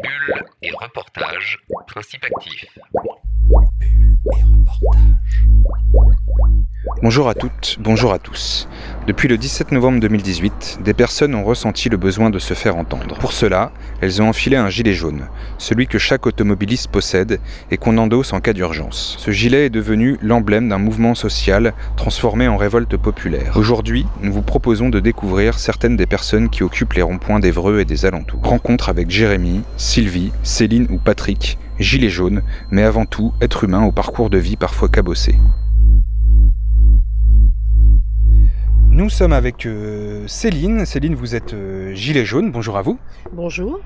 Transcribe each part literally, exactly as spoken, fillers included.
Bulle et reportage, principe actif. Bulle et reportage. Bonjour à toutes, bonjour à tous. Depuis le dix-sept novembre deux mille dix-huit, des personnes ont ressenti le besoin de se faire entendre. Pour cela, elles ont enfilé un gilet jaune, celui que chaque automobiliste possède et qu'on endosse en cas d'urgence. Ce gilet est devenu l'emblème d'un mouvement social transformé en révolte populaire. Aujourd'hui, nous vous proposons de découvrir certaines des personnes qui occupent les ronds-points d'Évreux et des alentours. Rencontre avec Jérémy, Sylvie, Céline ou Patrick, gilet jaune, mais avant tout, être humain au parcours de vie parfois cabossé. Nous sommes avec euh, Céline. Céline, vous êtes euh, gilet jaune. Bonjour à vous. Bonjour.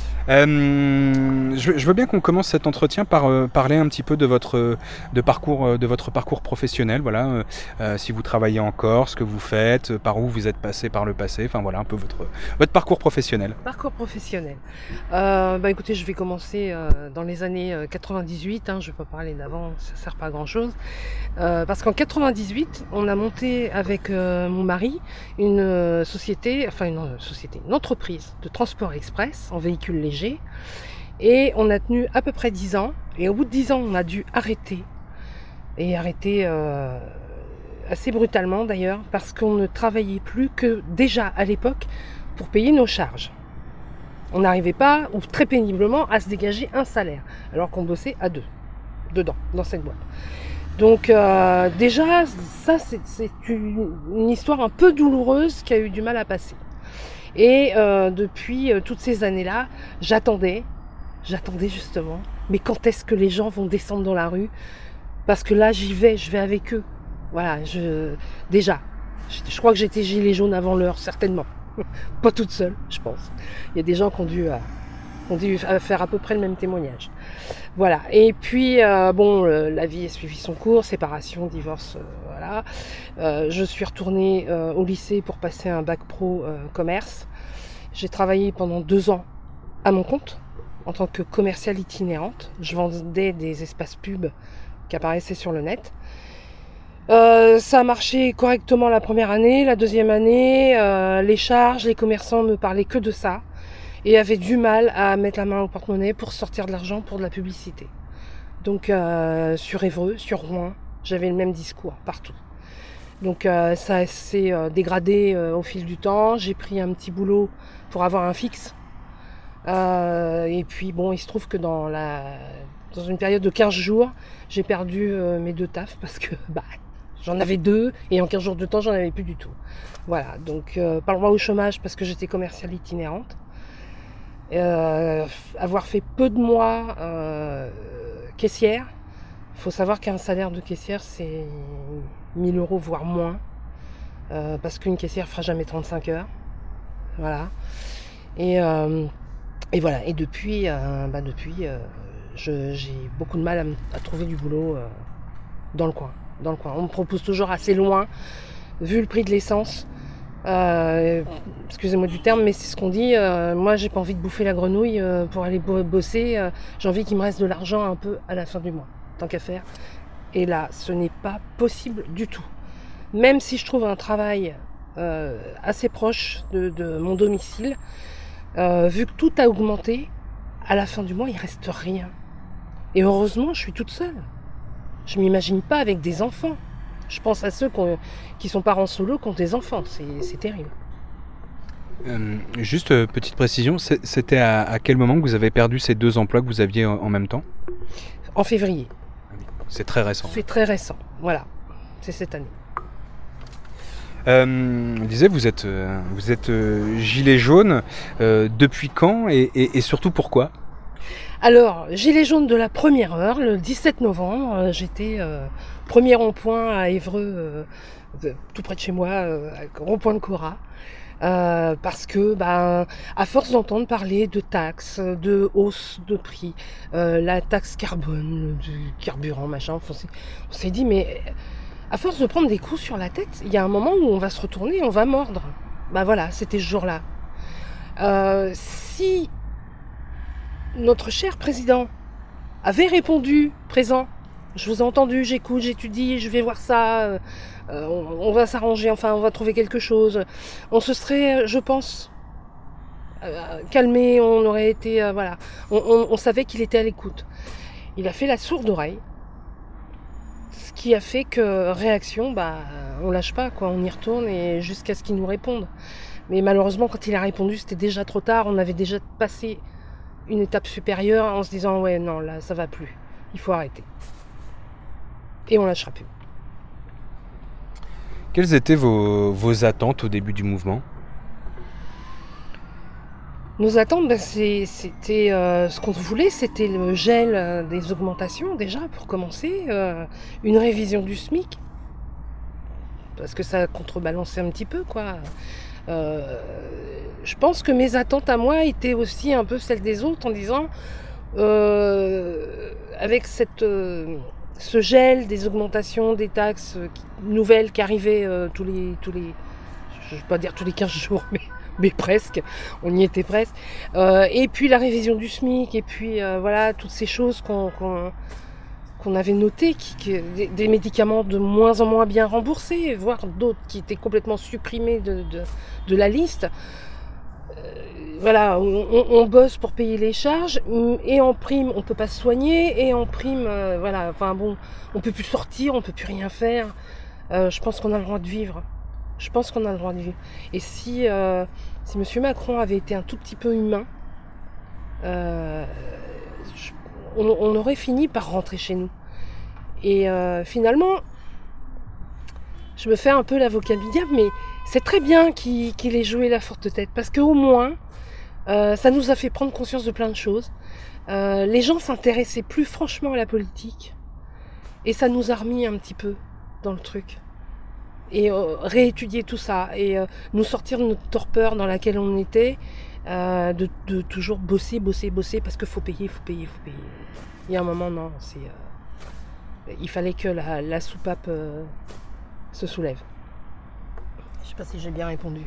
Euh, je, je veux bien qu'on commence cet entretien par euh, parler un petit peu de votre, de parcours, de votre parcours professionnel. Voilà, euh, euh, si vous travaillez encore, ce que vous faites, euh, par où vous êtes passé par le passé. Enfin voilà, un peu votre, votre parcours professionnel. Parcours professionnel. Euh, bah écoutez, je vais commencer euh, dans les années euh, quatre-vingt-dix-huit. Hein, je ne vais pas parler d'avant, ça ne sert pas à grand chose. Euh, parce qu'en quatre-vingt-dix-huit, on a monté avec euh, mon mari une euh, société, enfin une euh, société, une entreprise de transport express en véhicule léger. Et on a tenu à peu près dix ans. Et au bout de dix ans, on a dû arrêter. Et arrêter euh, assez brutalement d'ailleurs, parce qu'on ne travaillait plus que déjà à l'époque pour payer nos charges. On n'arrivait pas, ou très péniblement, à se dégager un salaire, alors qu'on bossait à deux, dedans, dans cette boîte. Donc euh, déjà, ça c'est, c'est une, une histoire un peu douloureuse qui a eu du mal à passer. Et euh, depuis euh, toutes ces années-là, j'attendais, j'attendais justement, mais quand est-ce que les gens vont descendre dans la rue? Parce que là, j'y vais, je vais avec eux. Voilà, je déjà, je, je crois que j'étais gilet jaune avant l'heure, certainement. Pas toute seule, je pense. Il y a des gens qui ont dû, euh, qui ont dû faire à peu près le même témoignage. Voilà, et puis, euh, bon, euh, la vie a suivi son cours, séparation, divorce, euh, voilà. Euh, je suis retournée euh, au lycée pour passer un bac pro euh, commerce. J'ai travaillé pendant deux ans à mon compte, en tant que commerciale itinérante. Je vendais des espaces pubs qui apparaissaient sur le net. Euh, ça a marché correctement la première année. La deuxième année, euh, les charges, les commerçants me parlaient que de ça. Et avaient du mal à mettre la main au porte-monnaie pour sortir de l'argent pour de la publicité. Donc euh, sur Évreux, sur Rouen, j'avais le même discours partout. Donc euh, ça s'est euh, dégradé euh, au fil du temps. J'ai pris un petit boulot pour avoir un fixe. Euh, et puis bon, il se trouve que dans, la, dans une période de quinze jours, j'ai perdu euh, mes deux tafs parce que bah, j'en avais deux et en quinze jours de temps, j'en avais plus du tout. Voilà, donc euh, pas le droit au chômage parce que j'étais commerciale itinérante. Euh, avoir fait peu de mois euh, caissière, il faut savoir qu'un salaire de caissière c'est mille euros voire moins, euh, parce qu'une caissière fera jamais trente-cinq heures, voilà. Et, euh, et voilà. Et depuis, euh, bah depuis, euh, je, j'ai beaucoup de mal à, m- à trouver du boulot euh, dans le coin, dans le coin. On me propose toujours assez loin, vu le prix de l'essence. Euh, excusez-moi du terme, mais c'est ce qu'on dit. Euh, moi, j'ai pas envie de bouffer la grenouille euh, pour aller bo- bosser. Euh, j'ai envie qu'il me reste de l'argent un peu à la fin du mois, tant qu'à faire. Et là, ce n'est pas possible du tout. Même si je trouve un travail euh, assez proche de, de mon domicile, euh, vu que tout a augmenté, à la fin du mois, il reste rien. Et heureusement, je suis toute seule. Je m'imagine pas avec des enfants. Je pense à ceux qui, ont- qui sont parents solo, qui ont des enfants. C'est, c'est terrible. Euh, juste euh, petite précision, c'est- c'était à, à quel moment que vous avez perdu ces deux emplois que vous aviez en, en même temps? En février. C'est très récent. C'est très récent. Voilà. C'est cette année. Euh, on disait, vous êtes, euh, vous êtes euh, gilet jaune. Euh, depuis quand et, et, et surtout pourquoi? Alors, gilet jaune de la première heure, le dix-sept novembre, euh, j'étais euh, premier rond-point à Évreux, euh, de- tout près de chez moi, euh, rond-point de Cora. Euh, parce que, bah, à force d'entendre parler de taxes, de hausse de prix, euh, la taxe carbone, du carburant, machin, enfin, on s'est, on s'est dit, mais à force de prendre des coups sur la tête, il y a un moment où on va se retourner, on va mordre. Bah voilà, c'était ce jour-là. Euh, si notre cher président avait répondu présent, je vous ai entendu, j'écoute, j'étudie, je vais voir ça, euh, on, on va s'arranger, enfin on va trouver quelque chose, on se serait, je pense, euh, calmé, on aurait été, euh, voilà, on, on, on savait qu'il était à l'écoute. Il a fait la sourde oreille, ce qui a fait que réaction, bah, on lâche pas, quoi, on y retourne et jusqu'à ce qu'il nous réponde. Mais malheureusement, quand il a répondu, c'était déjà trop tard, on avait déjà passé une étape supérieure en se disant ouais, non, là, ça va plus, il faut arrêter. Et on lâchera plus. Quelles étaient vos, vos attentes au début du mouvement ? Nos attentes, ben, c'est, c'était euh, ce qu'on voulait, c'était le gel euh, des augmentations déjà pour commencer, euh, une révision du SMIC, parce que ça contrebalançait un petit peu, quoi. Euh, je pense que mes attentes à moi étaient aussi un peu celles des autres en disant, euh, avec cette, euh, ce gel des augmentations des taxes qui, nouvelles qui arrivaient euh, tous les, tous les, je ne vais pas dire tous les quinze jours, mais mais presque, on y était presque. Euh, et puis la révision du SMIC, et puis euh, voilà, toutes ces choses qu'on, qu'on, qu'on avait notées, qui, qui, des, des médicaments de moins en moins bien remboursés, voire d'autres qui étaient complètement supprimés de, de, de la liste. Euh, voilà, on, on bosse pour payer les charges, et en prime, on peut pas se soigner, et en prime, euh, voilà, enfin bon, on peut plus sortir, on peut plus rien faire. Euh, je pense qu'on a le droit de vivre. Je pense qu'on a le droit de vivre. Et si, euh, si M. Macron avait été un tout petit peu humain, euh, je, on, on aurait fini par rentrer chez nous. Et euh, finalement, je me fais un peu l'avocat du diable, mais c'est très bien qu'il, qu'il ait joué la forte tête, parce qu'au moins, euh, ça nous a fait prendre conscience de plein de choses. Euh, les gens s'intéressaient plus franchement à la politique, et ça nous a remis un petit peu dans le truc. Et euh, réétudier tout ça et euh, nous sortir de notre torpeur dans laquelle on était, euh, de, de toujours bosser, bosser, bosser parce qu'il faut payer, faut payer, faut payer. Il y a un moment, non, c'est, euh, il fallait que la, la soupape euh, se soulève. Je sais pas si j'ai bien répondu.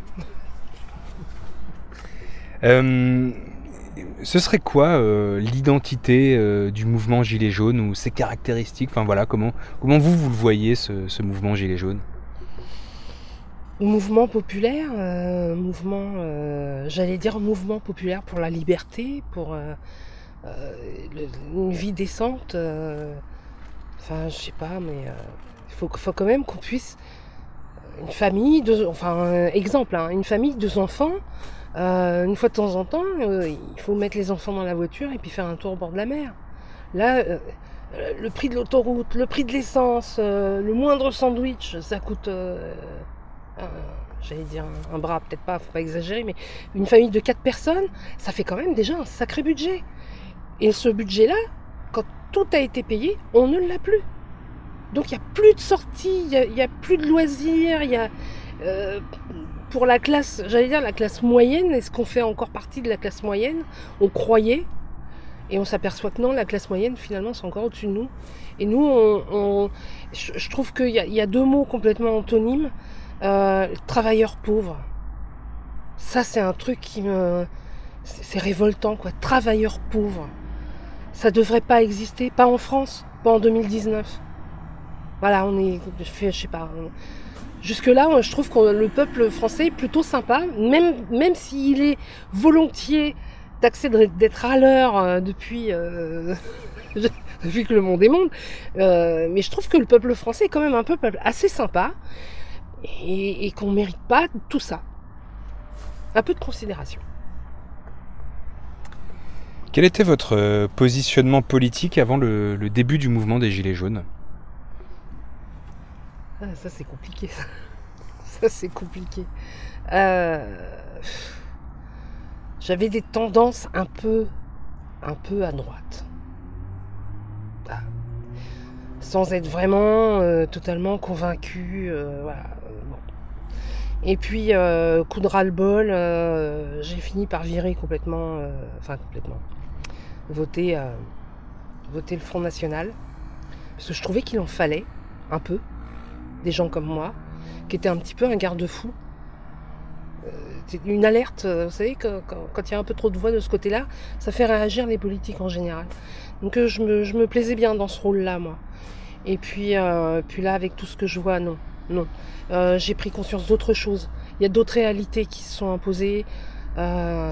euh, ce serait quoi euh, l'identité euh, du mouvement Gilets jaunes ou ses caractéristiques ? Enfin voilà, comment, comment vous, vous le voyez ce, ce mouvement Gilets jaunes ? Mouvement populaire, euh, mouvement, euh, j'allais dire mouvement populaire pour la liberté, pour euh, euh, le, une vie décente. Euh, enfin, je sais pas, mais il euh, faut, faut quand même qu'on puisse, une famille, deux, enfin, euh, exemple, hein, une famille, deux enfants, euh, une fois de temps en temps, euh, il faut mettre les enfants dans la voiture et puis faire un tour au bord de la mer. Là, euh, le prix de l'autoroute, le prix de l'essence, euh, le moindre sandwich, ça coûte... Euh, Euh, j'allais dire un, un bras, peut-être pas, faut pas exagérer, mais une famille de quatre personnes, ça fait quand même déjà un sacré budget. Et ce budget-là, quand tout a été payé, on ne l'a plus. Donc il n'y a plus de sorties, il n'y a, a plus de loisirs, il y a... Euh, pour la classe, j'allais dire la classe moyenne, est-ce qu'on fait encore partie de la classe moyenne ? On croyait, et on s'aperçoit que non, la classe moyenne, finalement, c'est encore au-dessus de nous. Et nous, on, on, je, je trouve qu'il y a, il y a deux mots complètement antonymes. Euh, travailleurs pauvres, ça c'est un truc qui me, c'est, c'est révoltant quoi. Travailleurs pauvres, ça devrait pas exister, pas en France, pas en deux mille dix-neuf. Voilà, on est, je fais, je sais pas. On... Jusque là, je trouve que le peuple français est plutôt sympa, même même s'il est volontiers taxé d'être à l'heure depuis. Euh... depuis que le monde est monde, euh, mais je trouve que le peuple français est quand même un peuple assez sympa. Et, et qu'on ne mérite pas tout ça. Un peu de considération. Quel était votre positionnement politique avant le, le début du mouvement des Gilets jaunes ? Ah, ça c'est compliqué. Ça, ça c'est compliqué. Euh... J'avais des tendances un peu, un peu à droite. Ah. Sans être vraiment euh, totalement convaincu. Euh, voilà. Et puis, euh, coup de ras-le-bol, euh, j'ai fini par virer complètement, euh, enfin complètement, voter, euh, voter le Front National. Parce que je trouvais qu'il en fallait, un peu, des gens comme moi, qui étaient un petit peu un garde-fou. Euh, une alerte, vous savez, quand, quand, quand il y a un peu trop de voix de ce côté-là, ça fait réagir les politiques en général. Donc euh, je, me, je me plaisais bien dans ce rôle-là, moi. Et puis, euh, puis là, avec tout ce que je vois, non. Non, euh, j'ai pris conscience d'autres choses. Il y a d'autres réalités qui se sont imposées. Euh,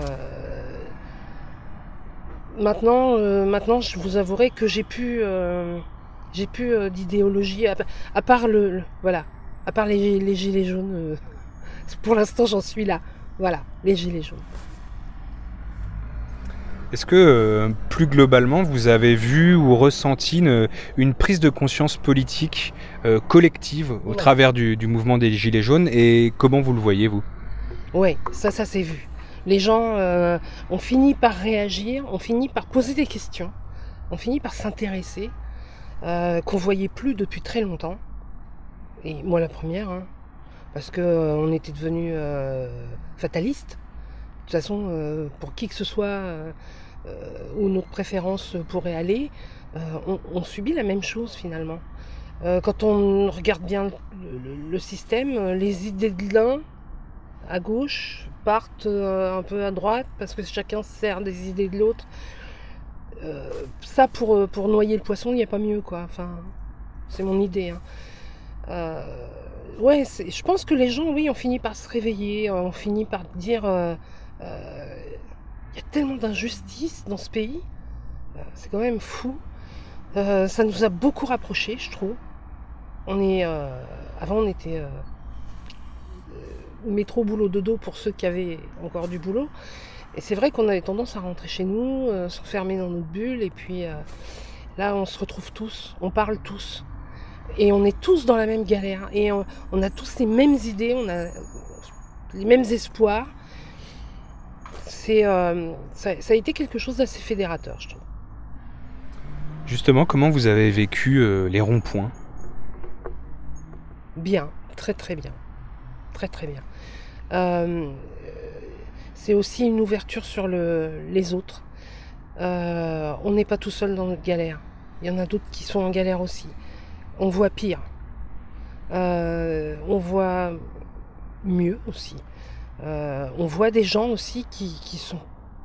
maintenant, euh, maintenant, je vous avouerai que j'ai plus, euh, j'ai plus euh, d'idéologie, à, à part le, le- voilà, à part les, les gilets jaunes. euh, pour l'instant, j'en suis là. Voilà, les gilets jaunes. Est-ce que, euh, plus globalement, vous avez vu ou ressenti une, une prise de conscience politique euh, collective au Ouais. travers du, du mouvement des Gilets jaunes, et comment vous le voyez, vous? Oui, ça, ça s'est vu. Les gens euh, ont fini par réagir, ont fini par poser des questions, ont fini par s'intéresser, euh, qu'on voyait plus depuis très longtemps. Et moi la première, hein, parce que euh, on était devenus euh, fatalistes. De toute façon, euh, pour qui que ce soit euh, euh, où notre préférence pourrait aller, euh, on, on subit la même chose finalement. Euh, quand on regarde bien le, le- le système, euh, les idées de l'un à gauche partent euh, un peu à droite parce que chacun se sert des idées de l'autre. Euh, ça, pour, euh, pour noyer le poisson, il n'y a pas mieux, quoi. Enfin, c'est mon idée, hein. Euh, ouais, c'est- je pense que les gens, oui, ont fini par se réveiller, ont fini par dire euh, euh, il y a tellement d'injustice dans ce pays, euh, c'est quand même fou. Euh, ça nous a beaucoup rapprochés, je trouve. On est, euh, avant, on était euh, euh, métro, boulot, dodo pour ceux qui avaient encore du boulot. Et c'est vrai qu'on avait tendance à rentrer chez nous, euh, s'enfermer dans notre bulle, et puis euh, là, on se retrouve tous, on parle tous. Et on est tous dans la même galère. Et on, on a tous les mêmes idées, on a les mêmes espoirs. C'est, euh, ça, ça a été quelque chose d'assez fédérateur, je trouve. Justement, comment vous avez vécu euh, les ronds-points? Bien, très très bien. Très très bien. Euh, c'est aussi une ouverture sur le, les autres. Euh, on n'est pas tout seul dans notre galère. Il y en a d'autres qui sont en galère aussi. On voit pire. Euh, on voit mieux aussi. Euh, on voit des gens aussi qui, qui sont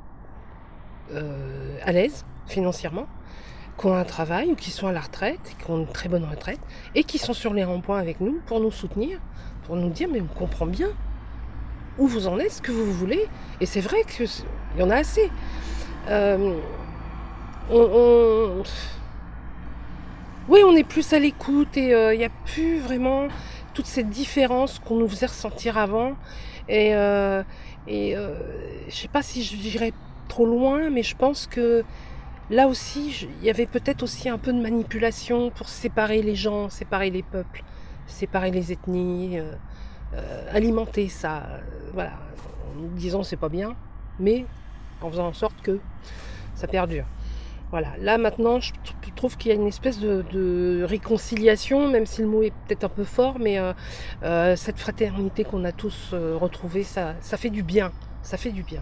euh, à l'aise financièrement, qui ont un travail ou qui sont à la retraite, qui ont une très bonne retraite, et qui sont sur les ronds-points avec nous pour nous soutenir, pour nous dire mais on comprend bien où vous en êtes, ce que vous voulez. Et c'est vrai qu'il y en a assez. Euh, on, on... Oui, on est plus à l'écoute et il euh, n'y a plus vraiment toute cette différence qu'on nous faisait ressentir avant. Et, euh, et euh, je sais pas si je dirais trop loin, mais je pense que là aussi, il y avait peut-être aussi un peu de manipulation pour séparer les gens, séparer les peuples, séparer les ethnies, euh, euh, alimenter ça. Euh, voilà, en nous disant c'est pas bien, mais en faisant en sorte que ça perdure. Voilà, là maintenant je trouve qu'il y a une espèce de, de réconciliation, même si le mot est peut-être un peu fort, mais euh, euh, cette fraternité qu'on a tous euh, retrouvée, ça, ça fait du bien, ça fait du bien.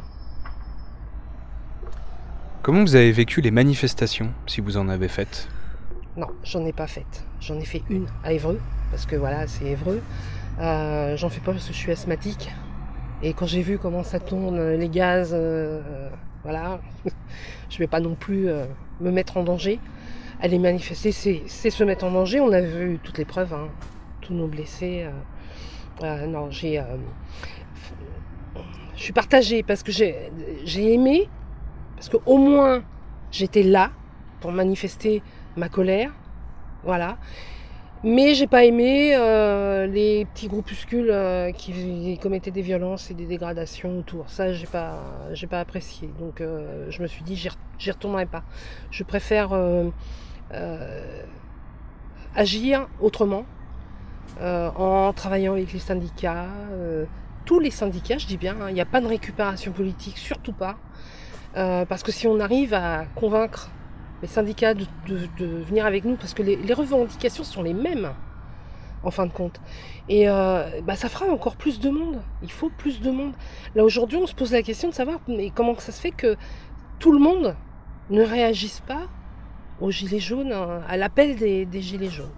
Comment vous avez vécu les manifestations, si vous en avez faites? Non, j'en ai pas faites. J'en ai fait une à Évreux, parce que voilà, c'est Évreux. Euh, j'en fais pas parce que je suis asthmatique. Et quand j'ai vu comment ça tourne, les gaz, euh, euh, voilà, je vais pas non plus euh, me mettre en danger. Aller manifester, c'est, c'est se mettre en danger. On a vu toutes les preuves, hein, tous nos blessés. Euh, euh, non, j'ai, euh, je suis partagée parce que j'ai, j'ai aimé, parce qu'au moins j'étais là pour manifester ma colère, voilà. Mais j'ai pas aimé euh, les petits groupuscules euh, qui commettaient des violences et des dégradations autour. Ça, j'ai pas, j'ai pas apprécié. Donc, euh, je me suis dit, j'y, j'y retournerai pas. Je préfère euh, euh, agir autrement, euh, en travaillant avec les syndicats, euh, tous les syndicats, je dis bien. Il n'y a pas de récupération politique, surtout pas, euh, parce que si on arrive à convaincre les syndicats de, de, de venir avec nous, parce que les, les revendications sont les mêmes, en fin de compte. Et euh, bah, ça fera encore plus de monde. Il faut plus de monde. Là, aujourd'hui, on se pose la question de savoir mais comment ça se fait que tout le monde ne réagisse pas aux gilets jaunes, à l'appel des, des gilets jaunes.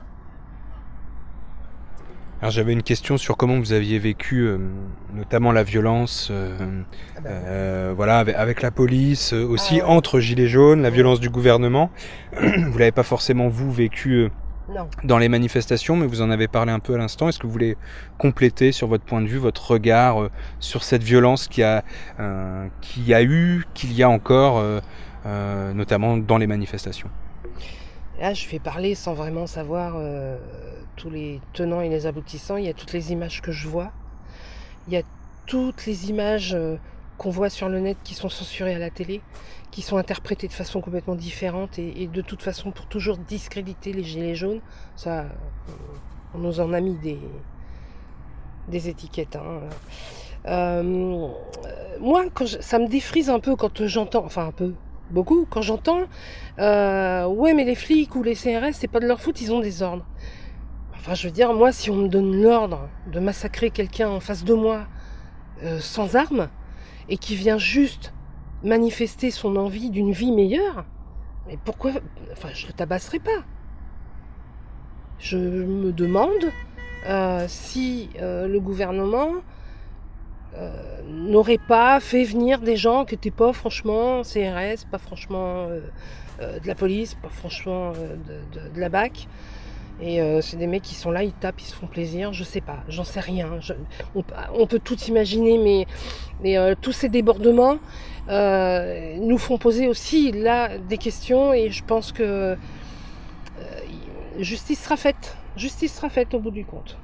Alors j'avais une question sur comment vous aviez vécu euh, notamment la violence euh, Ah bah, euh, voilà, avec, avec la police, euh, aussi Ah ouais. entre gilets jaunes, la violence du gouvernement. Vous l'avez pas forcément vous vécu euh, Non. dans les manifestations, mais vous en avez parlé un peu à l'instant. Est-ce que vous voulez compléter sur votre point de vue, votre regard euh, sur cette violence qu'il y a, euh, qu'il y a eu, qu'il y a encore, euh, euh, notamment dans les manifestations? Là, je vais parler sans vraiment savoir euh, tous les tenants et les aboutissants. Il y a toutes les images que je vois. Il y a toutes les images euh, qu'on voit sur le net qui sont censurées à la télé, qui sont interprétées de façon complètement différente et, et de toute façon pour toujours discréditer les gilets jaunes. Ça, on nous en a mis des, des étiquettes. Hein. Euh, moi, quand je, ça me défrise un peu quand j'entends, enfin un peu, beaucoup, quand j'entends euh, ouais mais les flics ou les C R S c'est pas de leur faute, ils ont des ordres. Enfin je veux dire, moi si on me donne l'ordre de massacrer quelqu'un en face de moi euh, sans armes et qui vient juste manifester son envie d'une vie meilleure, mais pourquoi, enfin je le tabasserai pas. Je me demande euh, si euh, le gouvernement Euh, n'aurait pas fait venir des gens qui n'étaient pas franchement C R S, pas franchement euh, euh, de la police, pas franchement euh, de, de, de la B A C. Et euh, c'est des mecs qui sont là, ils tapent, ils se font plaisir, je sais pas, j'en sais rien. Je, on, on peut tout imaginer, mais, mais euh, tous ces débordements euh, nous font poser aussi là des questions et je pense que euh, justice sera faite. Justice sera faite au bout du compte.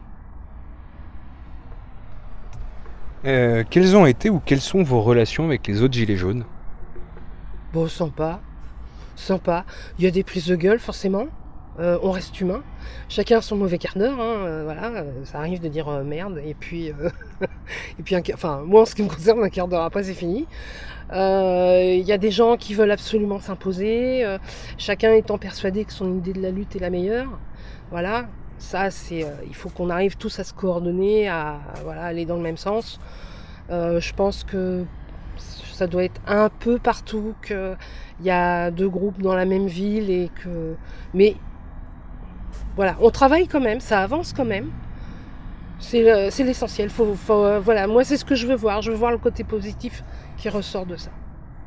Euh, quelles ont été ou quelles sont vos relations avec les autres gilets jaunes? Bon, sympa, sympa. Il y a des prises de gueule, forcément. Euh, on reste humain. Chacun a son mauvais quart d'heure. Hein, euh, voilà, ça arrive de dire euh, merde. Et puis, euh, et puis, un, enfin, moi, en ce qui me concerne, un quart d'heure après, c'est fini. Il euh, y a des gens qui veulent absolument s'imposer. Euh, chacun étant persuadé que son idée de la lutte est la meilleure. Voilà. Ça, c'est, euh, il faut qu'on arrive tous à se coordonner, à voilà, aller dans le même sens. Euh, je pense que ça doit être un peu partout, qu'il y a deux groupes dans la même ville et que, mais voilà, on travaille quand même, ça avance quand même. C'est, c'est l'essentiel. Faut, faut, euh, voilà, moi, c'est ce que je veux voir. Je veux voir le côté positif qui ressort de ça.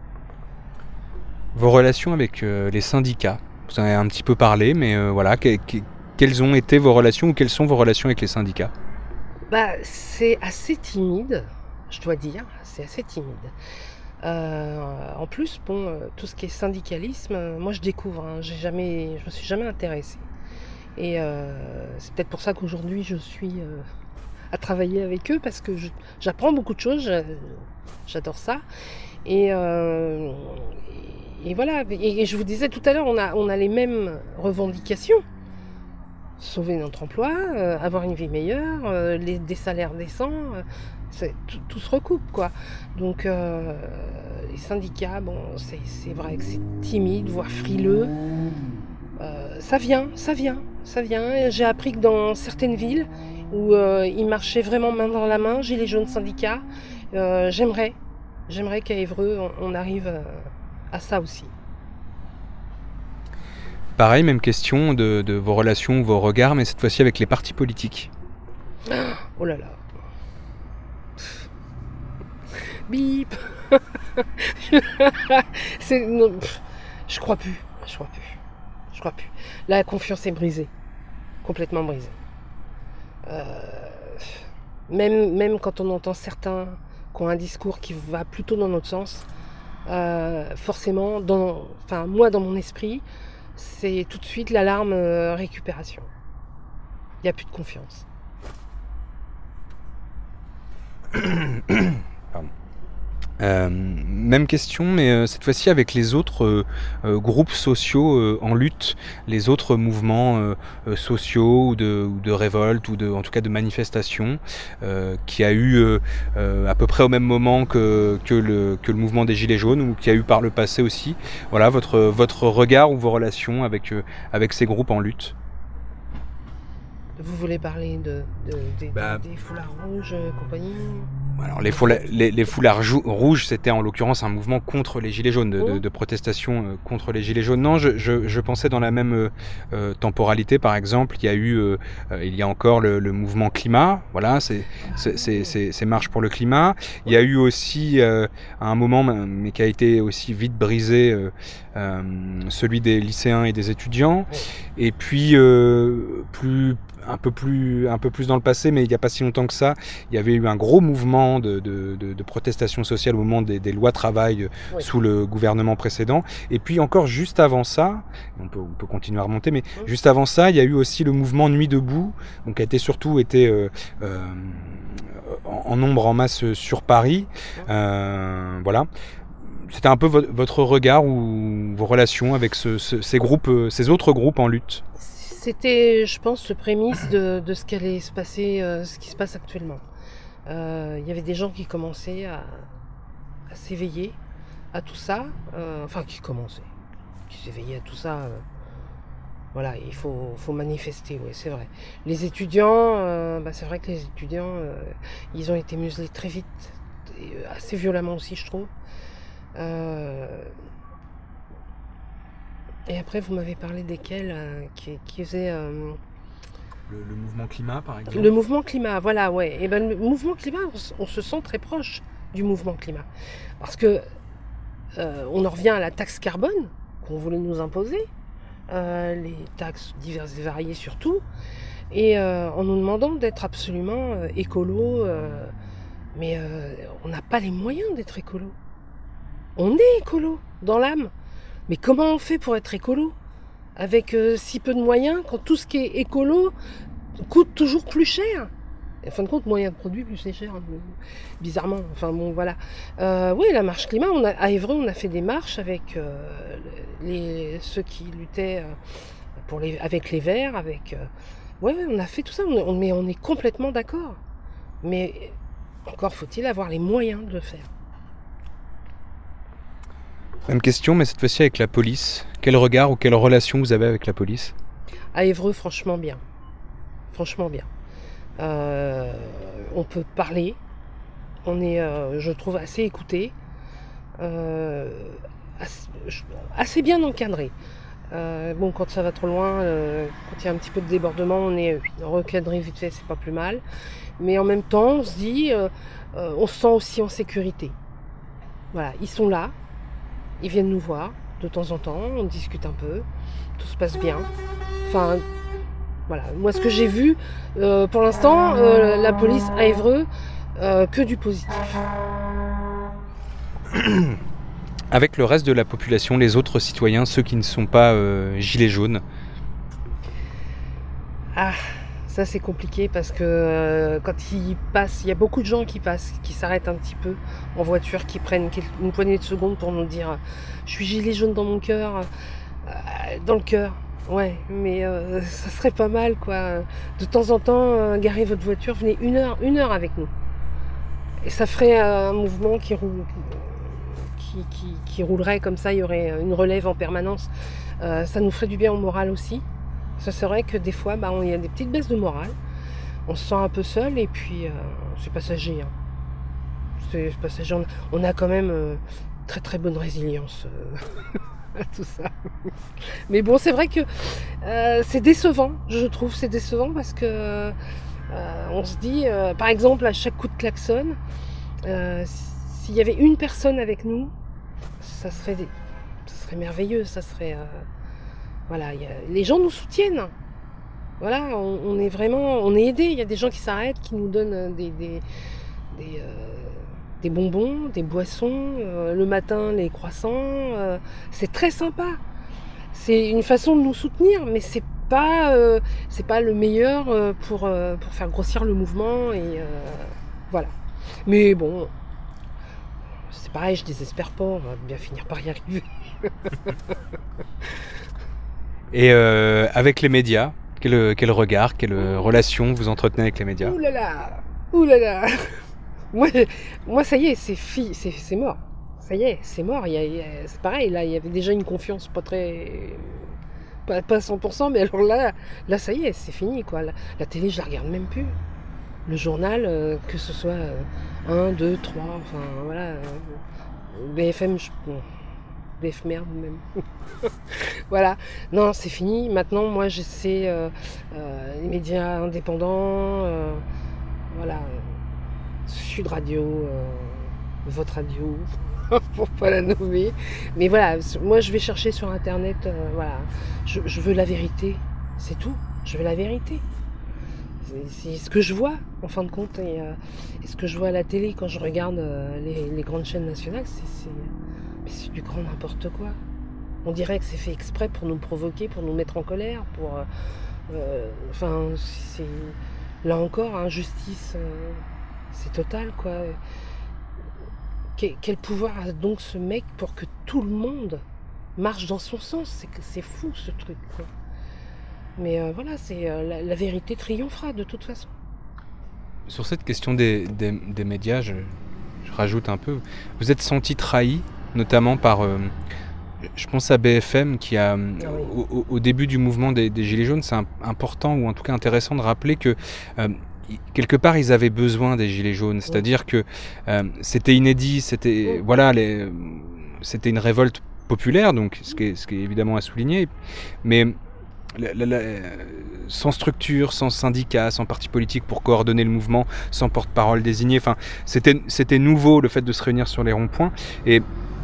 Vos relations avec euh, les syndicats, vous en avez un petit peu parlé, mais euh, voilà. Que, que, Quelles ont été vos relations ou quelles sont vos relations avec les syndicats? Bah, c'est assez timide, je dois dire, c'est assez timide. Euh, en plus, bon, euh, tout ce qui est syndicalisme, euh, moi je découvre, hein, j'ai jamais, je me suis jamais intéressée. Et euh, c'est peut-être pour ça qu'aujourd'hui je suis euh, à travailler avec eux parce que je, j'apprends beaucoup de choses, j'adore ça. Et, euh, et voilà, et, et je vous disais tout à l'heure, on a, on a les mêmes revendications. Sauver notre emploi, euh, avoir une vie meilleure, euh, les, des salaires décents, euh, c'est, tout, tout se recoupe quoi. Donc euh, les syndicats, bon, c'est, c'est vrai que c'est timide, voire frileux. Euh, ça vient, ça vient, ça vient. J'ai appris que dans certaines villes où euh, ils marchaient vraiment main dans la main, gilets jaunes syndicats, euh, j'aimerais, j'aimerais qu'à Évreux on, on arrive euh, à ça aussi. Pareil, même question de, de vos relations, vos regards, mais cette fois-ci avec les partis politiques. Oh là là. Bip. C'est, non, je crois plus, je crois plus, je crois plus. La confiance est brisée, complètement brisée. Euh, même, même quand on entend certains qui ont un discours qui va plutôt dans notre sens, euh, forcément, dans, enfin moi dans mon esprit, c'est tout de suite l'alarme euh, récupération. Il n'y a plus de confiance. Pardon. Euh, même question, mais euh, cette fois-ci avec les autres euh, euh, groupes sociaux euh, en lutte, les autres mouvements euh, euh, sociaux ou de, ou de révolte ou de, en tout cas de manifestation, euh, qui a eu euh, euh, à peu près au même moment que, que, le, que le mouvement des Gilets jaunes ou qui a eu par le passé aussi. Voilà, votre, votre regard ou vos relations avec, euh, avec ces groupes en lutte. Vous voulez parler de, de, de- Bah, des foulards rouges, euh, compagnie? Alors, les, foula- les, les foulards jou- rouges, c'était en l'occurrence un mouvement contre les gilets jaunes, de, de- Mmh. de protestation euh, contre les gilets jaunes. Non, je, je- je pensais dans la même euh, euh, temporalité, par exemple, il y a eu, euh, euh, il y a encore le, le mouvement climat, voilà, c'est c'est- c'est- c'est- c'est marche pour le climat. Il y a eu aussi, euh, à un moment, mais qui a été aussi vite brisé, euh, euh, celui des lycéens et des étudiants. Et puis, euh, plus un peu plus un peu plus dans le passé, mais il n'y a pas si longtemps que ça, il y avait eu un gros mouvement de, de, de, de protestation sociale au moment des, des lois travail Oui. sous le gouvernement précédent. Et puis encore juste avant ça, on peut, on peut continuer à remonter, mais Oui. juste avant ça, il y a eu aussi le mouvement Nuit debout, donc qui a été surtout été euh, euh, en, en nombre en masse sur Paris. Euh, voilà. C'était un peu vo- votre regard ou vos relations avec ce, ce, ces groupes, euh, ces autres groupes en lutte. C'était, je pense, le prémisse de, de ce qui allait se passer, euh, ce qui se passe actuellement. Euh, Il y avait des gens qui commençaient à, à s'éveiller à tout ça, euh, enfin qui commençaient, qui s'éveillaient à tout ça. euh, voilà, il faut, faut manifester, oui, c'est vrai. Les étudiants, euh, bah, c'est vrai que les étudiants, euh, ils ont été muselés très vite, et euh, assez violemment aussi, je trouve. Euh, Et après, vous m'avez parlé desquels euh, qui, qui faisaient euh, Le, le mouvement climat, par exemple. le mouvement climat. Voilà, ouais. Et ben le mouvement climat, on, s- on se sent très proche du mouvement climat, parce que euh, on en revient à la taxe carbone qu'on voulait nous imposer, euh, les taxes diverses et variées surtout, et euh, en nous demandant d'être absolument euh, écolo. euh, mais euh, on n'a pas les moyens d'être écolo. On est écolo dans l'âme. Mais comment on fait pour être écolo avec euh, si peu de moyens, quand tout ce qui est écolo coûte toujours plus cher? Et en fin de compte, moyen de produit, plus c'est cher, hein, bizarrement. Enfin bon, voilà. Euh, oui, la marche climat, on a, à Évreux, on a fait des marches avec euh, les, ceux qui luttaient euh, pour les, avec les Verts, avec... Euh, ouais, ouais, on a fait tout ça, on, on- mais on est complètement d'accord. Mais encore faut-il avoir les moyens de le faire. Même question, mais cette fois-ci avec la police. Quel regard ou quelle relation vous avez avec la police? À Évreux, franchement bien. Franchement bien. Euh, on peut parler. On est, euh, je trouve, assez écouté. Euh, assez, je- assez bien encadré. Euh, bon, quand ça va trop loin, euh, quand il y a un petit peu de débordement, on est recadré vite fait, c'est pas plus mal. Mais en même temps, on se dit, euh, euh, on se sent aussi en sécurité. Voilà, ils sont là. Ils viennent nous voir de temps en temps, on discute un peu, tout se passe bien. Enfin, voilà. Moi, ce que j'ai vu, euh, pour l'instant, euh, la police à Évreux, euh, que du positif. Avec le reste de la population, les autres citoyens, ceux qui ne sont pas euh, gilets jaunes. Ah, ça c'est compliqué parce que euh, quand ils passent, il y a beaucoup de gens qui passent, qui s'arrêtent un petit peu en voiture, qui prennent quel- une poignée de secondes pour nous dire « Je suis gilet jaune dans mon cœur, euh, dans le cœur ». Ouais, mais euh, ça serait pas mal, quoi. De temps en temps, euh, garez votre voiture, venez une heure, une heure avec nous. Et ça ferait euh, un mouvement qui, roule, qui, qui, qui roulerait comme ça, il y aurait une relève en permanence. Euh, ça nous ferait du bien au moral aussi. Ça, c'est vrai que des fois, bah, on- il y a des petites baisses de morale. On se sent un peu seul et puis euh, c'est passager. Hein. C'est passager. On, on a quand même euh, très très bonne résilience euh, à tout ça. Mais bon, c'est vrai que euh, c'est décevant, je trouve. C'est décevant parce que euh, on se dit, euh, par exemple, à chaque coup de klaxon, euh, s'il y avait une personne avec nous, ça serait, des- ça serait merveilleux. Ça serait. euh, Voilà, il y a- les gens nous soutiennent. Voilà, on, on est vraiment, on est aidés. Il y a des gens qui s'arrêtent, qui nous donnent euh, des, des, des, euh, des bonbons, des boissons. euh, le matin, les croissants. euh, c'est très sympa. C'est une façon de nous soutenir, mais c'est pas, euh, c'est pas le meilleur euh, pour, euh, pour faire grossir le mouvement. Et euh, voilà. Mais bon, c'est pareil, je désespère pas. On va bien finir par y arriver. Et euh, avec les médias, quel, quel regard, quelle relation vous entretenez avec les médias? Ouh là là, ouh là là. Moi, moi, ça y est, c'est fi- c'est c'est mort. Ça y est, c'est mort. Il y a- il y a- c'est pareil, là, il y avait déjà une confiance pas très, Pas, pas cent pour cent, mais alors là, là, ça y est, c'est fini, quoi. La, la télé, je la regarde même plus. Le journal, euh, que ce soit euh, un, deux, trois, enfin, voilà. euh, B F M, je... bon, B F merde, même. Voilà. Non, c'est fini. Maintenant, moi, j'essaie euh, euh, les médias indépendants, euh, voilà. Sud Radio, euh, votre radio, pour pas la nommer. Mais voilà, moi je vais chercher sur internet, euh, voilà, je, je veux la vérité, c'est tout, je veux la vérité. C'est, c'est ce que je vois en fin de compte, et, euh, et ce que je vois à la télé quand je regarde euh, les, les grandes chaînes nationales, c'est, c'est, mais c'est du grand n'importe quoi. On dirait que c'est fait exprès pour nous provoquer, pour nous mettre en colère, pour... Euh, euh, enfin, c'est... Là encore, injustice... Euh, c'est total, quoi. Quel, quel pouvoir a donc ce mec pour que tout le monde marche dans son sens? C'est, c'est fou, ce truc, quoi. Mais euh, voilà, c'est, euh, la, la vérité triomphera, de toute façon. Sur cette question des, des, des médias, je, je rajoute un peu. Vous êtes senti trahi, notamment par... Euh, je pense à B F M, qui a... Ah oui. au, au début du mouvement des, des Gilets jaunes, c'est un, important, ou en tout cas intéressant de rappeler que... Euh, quelque part, ils avaient besoin des gilets jaunes, c'est-à-dire que euh, c'était inédit, c'était voilà, les, c'était une révolte populaire, donc ce qui est, ce qui est évidemment à souligner, mais la, la, la, sans structure, sans syndicat, sans parti politique pour coordonner le mouvement, sans porte-parole désigné, enfin, c'était c'était nouveau le fait de se réunir sur les ronds-points. Et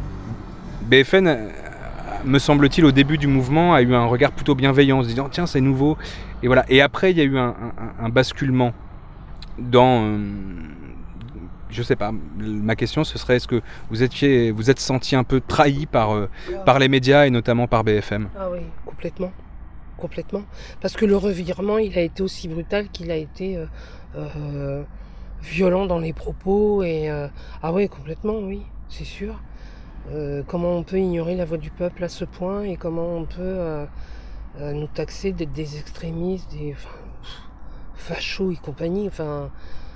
B F M, me semble-t-il, au début du mouvement, a eu un regard plutôt bienveillant, en se disant tiens, c'est nouveau, et voilà. Et après, il y a eu un, un, un basculement. Dans, euh, je sais pas, ma question ce serait, est-ce que vous étiez, vous êtes senti un peu trahi par, euh, par les médias et notamment par B F M? Ah oui, complètement, complètement. Parce que le revirement, il a été aussi brutal qu'il a été euh, euh, violent dans les propos et euh, ah oui, complètement, oui, c'est sûr. Euh, comment on peut ignorer la voix du peuple à ce point et comment on peut euh, euh, nous taxer d'être des extrémistes, des enfin, fachos et compagnie, enfin,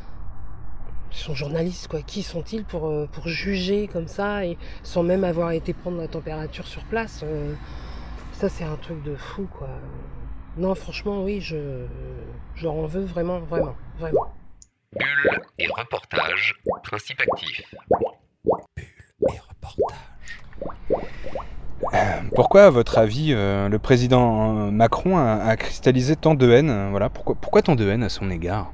ils sont journalistes, quoi. Qui sont-ils pour, euh, pour juger comme ça et sans même avoir été prendre la température sur place euh, ça, c'est un truc de fou, quoi. Non, franchement, oui, je, je leur en veux vraiment, vraiment, vraiment. Bulle et reportage, principe actif. Bulle et reportage. Euh, pourquoi, à votre avis, euh, le président Macron a, a cristallisé tant de haine euh, voilà, pourquoi, pourquoi tant de haine à son égard?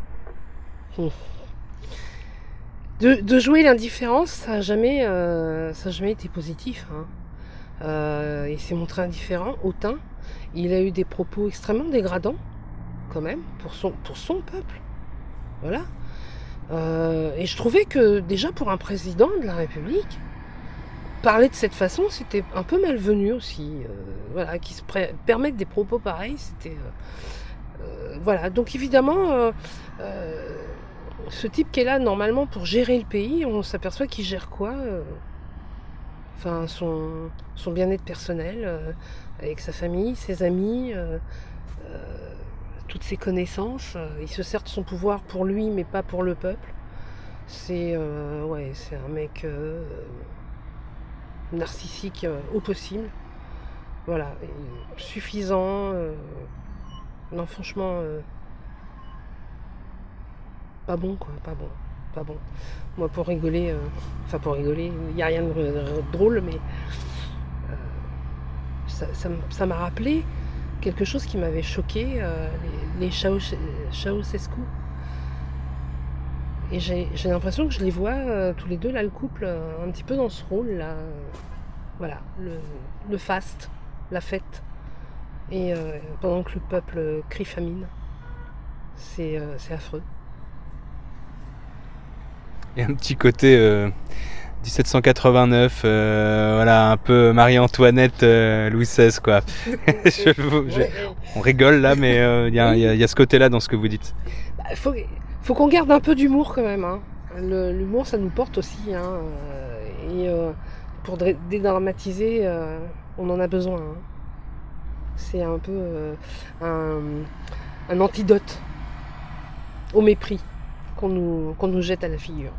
de, de jouer l'indifférence, ça n'a jamais, euh, ça a jamais été positif. Hein. Euh, il s'est montré indifférent, hautain. Il a eu des propos extrêmement dégradants, quand même, pour son, pour son peuple. Voilà. Euh, et je trouvais que, déjà, pour un président de la République, parler de cette façon, c'était un peu malvenu aussi. Euh, voilà, qui se pré- permettre des propos pareils, c'était... Euh, euh, voilà, donc évidemment, euh, euh, ce type qui est là, normalement, pour gérer le pays, on s'aperçoit qu'il gère quoi euh, Enfin, son, son bien-être personnel, euh, avec sa famille, ses amis, euh, euh, toutes ses connaissances. Euh, il se sert de son pouvoir pour lui, mais pas pour le peuple. C'est, euh, ouais, c'est un mec... Euh, narcissique euh, au possible, voilà, et suffisant, euh, non franchement, euh, pas bon quoi, pas bon, pas bon. Moi pour rigoler, euh, enfin pour rigoler, il n'y a rien de, de drôle, mais euh, ça, ça, ça m'a rappelé quelque chose qui m'avait choqué, euh, les, les Ceausescu. Et j'ai, j'ai l'impression que je les vois euh, tous les deux, là, le couple, euh, un petit peu dans ce rôle-là. Euh, voilà, le, le faste, la fête. Et euh, pendant que le peuple crie famine. C'est, euh, c'est affreux. Il y a un petit côté euh, dix-sept cent quatre-vingt-neuf, euh, voilà, un peu Marie-Antoinette, euh, Louis seize, quoi. je, je, ouais. On rigole là, mais il euh, y, y, y a ce côté-là dans ce que vous dites. Bah, faut... Faut qu'on garde un peu d'humour quand même. Hein. Le, l'humour, ça nous porte aussi. Hein. Et euh, pour dédramatiser, euh, on en a besoin. Hein. C'est un peu euh, un, un antidote au mépris qu'on nous, qu'on nous jette à la figure.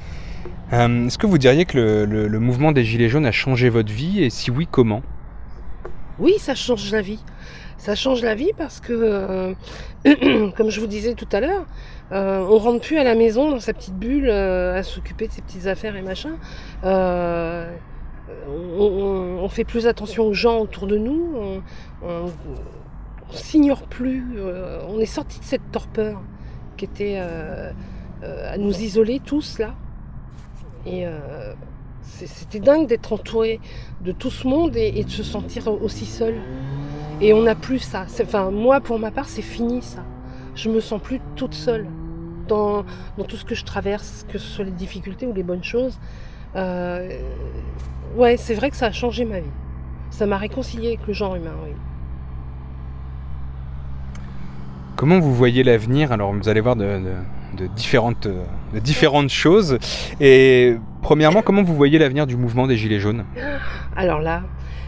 Euh, est-ce que vous diriez que le, le, le mouvement des Gilets jaunes a changé votre vie? Et si oui, comment? Oui, ça change la vie. Ça change la vie parce que, euh, comme je vous disais tout à l'heure, euh, on rentre plus à la maison dans sa petite bulle euh, à s'occuper de ses petites affaires et machin. Euh, on, on, on fait plus attention aux gens autour de nous. On, on, on s'ignore plus. Euh, on est sorti de cette torpeur qui était euh, euh, à nous isoler tous là. Et euh, c'était dingue d'être entouré de tout ce monde et, et de se sentir aussi seul. Et on n'a plus ça. Enfin, moi, pour ma part, c'est fini ça. Je me sens plus toute seule dans, dans tout ce que je traverse, que ce soit les difficultés ou les bonnes choses. Euh, ouais, c'est vrai que ça a changé ma vie. Ça m'a réconcilié avec le genre humain, oui. Comment vous voyez l'avenir? Alors, vous allez voir de, de, de, différentes, de différentes choses. Et premièrement, comment vous voyez l'avenir du mouvement des Gilets jaunes? Alors là...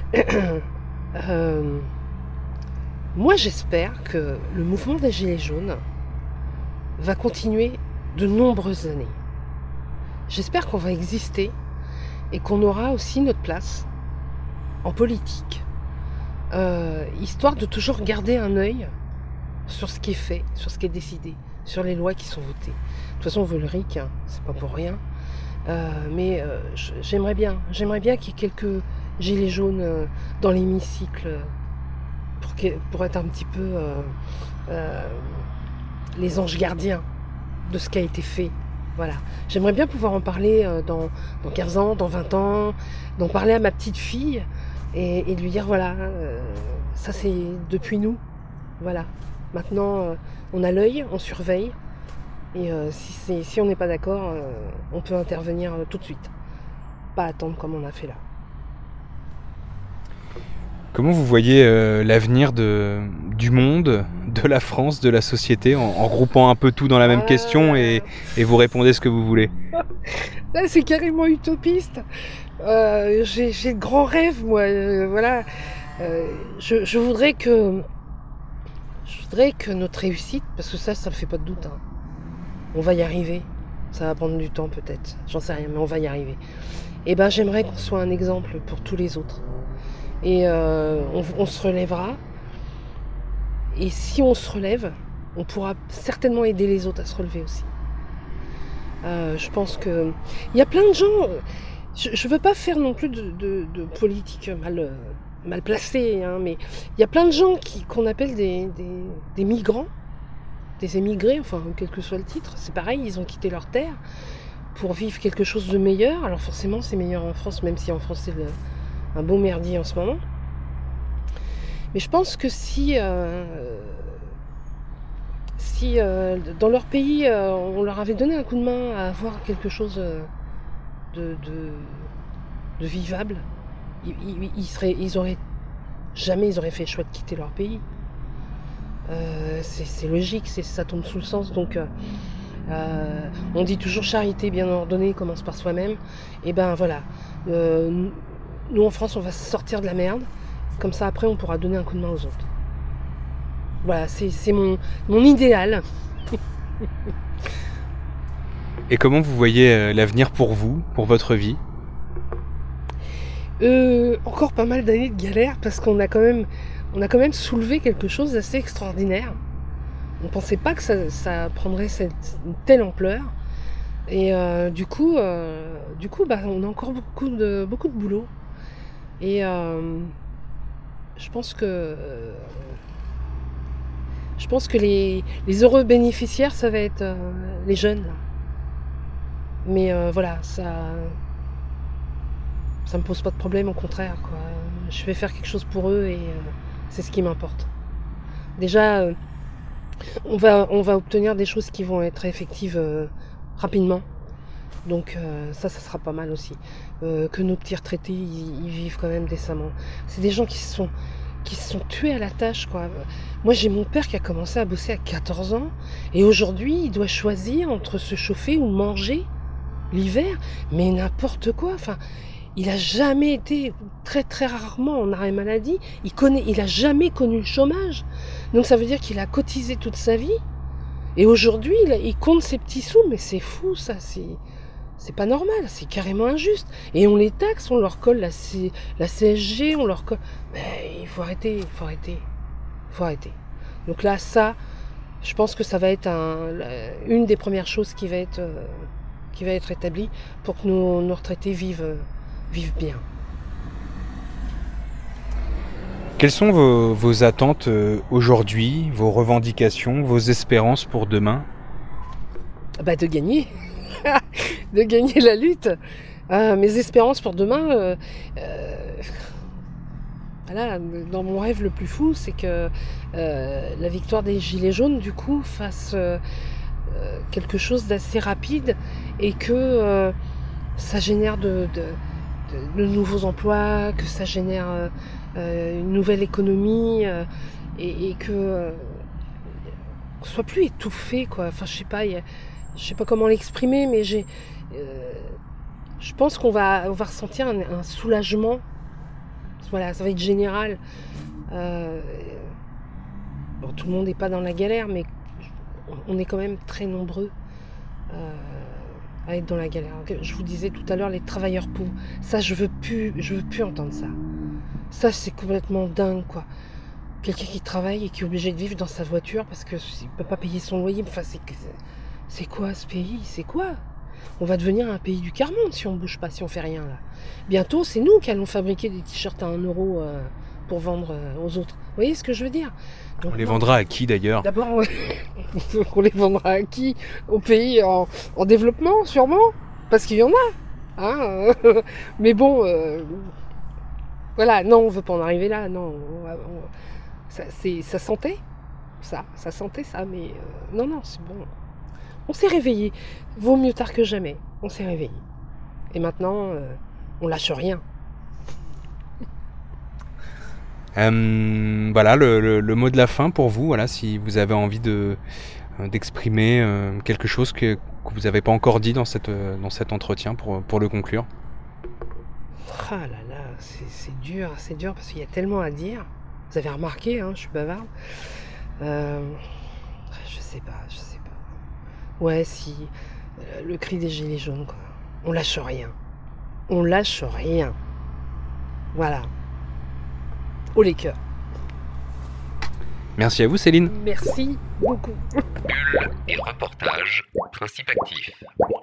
euh, Moi, j'espère que le mouvement des Gilets jaunes va continuer de nombreuses années. J'espère qu'on va exister et qu'on aura aussi notre place en politique, euh, histoire de toujours garder un œil sur ce qui est fait, sur ce qui est décidé, sur les lois qui sont votées. De toute façon, on veut le R I C, hein, c'est pas pour rien. Euh, mais euh, j'aimerais bien, j'aimerais bien qu'il y ait quelques Gilets jaunes euh, dans l'hémicycle. Euh, Pour, pour être un petit peu euh, euh, les anges gardiens de ce qui a été fait. Voilà. J'aimerais bien pouvoir en parler euh, dans, dans quinze ans, dans vingt ans, d'en parler à ma petite fille et, et de lui dire voilà, euh, ça c'est depuis nous. Voilà. Maintenant, euh, on a l'œil, on surveille et euh, si, c'est, si on n'est pas d'accord, euh, on peut intervenir euh, tout de suite. Pas attendre comme on a fait là. Comment vous voyez euh, l'avenir de, du monde, de la France, de la société, en, en regroupant un peu tout dans la même euh... question et, et vous répondez ce que vous voulez? Là, c'est carrément utopiste. Euh, j'ai, j'ai de grands rêves, moi. Euh, voilà. Euh, je, je voudrais que, je voudrais que notre réussite, parce que ça, ça me fait pas de doute. Hein. On va y arriver. Ça va prendre du temps peut-être. J'en sais rien, mais on va y arriver. Et ben, j'aimerais qu'on soit un exemple pour tous les autres. Et euh, on, on se relèvera. Et si on se relève, on pourra certainement aider les autres à se relever aussi. Euh, je pense que il y a plein de gens. Je, je veux pas faire non plus de, de, de politique mal, mal placée, hein, mais il y a plein de gens qui, qu'on appelle des, des, des migrants, des émigrés, enfin quel que soit le titre. C'est pareil, ils ont quitté leur terre pour vivre quelque chose de meilleur. Alors forcément, c'est meilleur en France, même si en France c'est le un beau merdier en ce moment. Mais je pense que si, euh, si euh, dans leur pays, euh, on leur avait donné un coup de main à avoir quelque chose de, de, de vivable, ils, ils, ils, seraient, ils auraient jamais ils auraient fait le choix de quitter leur pays. Euh, c'est, c'est logique, c'est, ça tombe sous le sens. Donc, euh, on dit toujours charité bien ordonnée commence par soi-même. Et ben voilà. Euh, Nous, en France, on va sortir de la merde. Comme ça, après, on pourra donner un coup de main aux autres. Voilà, c'est, c'est mon, mon idéal. Et comment vous voyez l'avenir pour vous, pour votre vie? euh, Encore pas mal d'années de galère, parce qu'on a quand même, on a quand même soulevé quelque chose d'assez extraordinaire. On ne pensait pas que ça, ça prendrait cette, une telle ampleur. Et euh, du coup, euh, du coup bah, on a encore beaucoup de, beaucoup de boulot. Et euh, je pense que euh, je pense que les, les heureux bénéficiaires, ça va être euh, les jeunes. Là. Mais euh, voilà, ça ça me pose pas de problème, au contraire, quoi. Je vais faire quelque chose pour eux et euh, c'est ce qui m'importe. Déjà, euh, on va on va obtenir des choses qui vont être effectives euh, rapidement. Donc euh, ça, ça sera pas mal aussi. Euh, que nos petits retraités, ils, ils vivent quand même décemment. C'est des gens qui se sont, qui se sont tués à la tâche, quoi. Moi, j'ai mon père qui a commencé à bosser à quatorze ans. Et aujourd'hui, il doit choisir entre se chauffer ou manger l'hiver. Mais n'importe quoi. Enfin, il a jamais été, très très rarement en arrêt maladie. Il connaît, il a jamais connu le chômage. Donc ça veut dire qu'il a cotisé toute sa vie. Et aujourd'hui, il, il compte ses petits sous. Mais c'est fou, ça. C'est... C'est pas normal, c'est carrément injuste. Et on les taxe, on leur colle la, C... la C S G, on leur colle... Mais il faut arrêter, il faut arrêter. Il faut arrêter. Donc là, ça, je pense que ça va être un... une des premières choses qui va être, euh... qui va être établie pour que nos, nos retraités vivent, euh... vivent bien. Quelles sont vos, vos attentes euh, aujourd'hui, vos revendications, vos espérances pour demain ? Bah de gagner, de gagner la lutte. Euh, mes espérances pour demain, euh, euh, voilà, dans mon rêve le plus fou, c'est que euh, la victoire des Gilets jaunes, du coup, fasse euh, euh, quelque chose d'assez rapide et que euh, ça génère de, de, de, de nouveaux emplois, que ça génère euh, euh, une nouvelle économie euh, et, et que euh, qu'on soit plus étouffé, quoi. Enfin, je sais pas, y a, je sais pas comment l'exprimer, mais j'ai, euh, je pense qu'on va, on va ressentir un, un soulagement. Voilà, ça va être général. Euh, bon, tout le monde n'est pas dans la galère, mais on est quand même très nombreux euh, à être dans la galère. Je vous disais tout à l'heure, les travailleurs pauvres. Ça, je veux plus, je veux plus entendre ça. Ça, c'est complètement dingue, quoi. Quelqu'un qui travaille et qui est obligé de vivre dans sa voiture parce qu'il ne peut pas payer son loyer. Enfin, c'est, c'est quoi ce pays ? C'est quoi ? On va devenir un pays du quart-monde si on ne bouge pas, si on ne fait rien là. Bientôt, c'est nous qui allons fabriquer des t-shirts à un euro euh, pour vendre euh, aux autres. Vous voyez ce que je veux dire ? Donc, On les non. vendra à qui d'ailleurs ? D'abord, on... on les vendra à qui ? Aux pays en, en développement, sûrement ? Parce qu'il y en a. Hein euh, mais bon, euh... voilà, non, on ne veut pas en arriver là. Non, on, on... Ça, c'est, ça sentait, ça, ça sentait ça, mais euh, non, non, c'est bon. On s'est réveillé. Vaut mieux tard que jamais. On s'est réveillé. Et maintenant, euh, on lâche rien. Euh, voilà le, le, le mot de la fin pour vous. Voilà, si vous avez envie de euh, d'exprimer euh, quelque chose que, que vous n'avez pas encore dit dans cette euh, dans cet entretien pour pour le conclure. Ah là là, c'est, c'est dur, c'est dur parce qu'il y a tellement à dire. Vous avez remarqué, hein, je suis bavarde. Euh, je sais pas, je sais pas. Ouais, si, euh, le cri des gilets jaunes, quoi. On lâche rien. On lâche rien. Voilà. Haut les cœurs. Merci à vous, Céline. Merci beaucoup. Bulle et reportage, principe actif.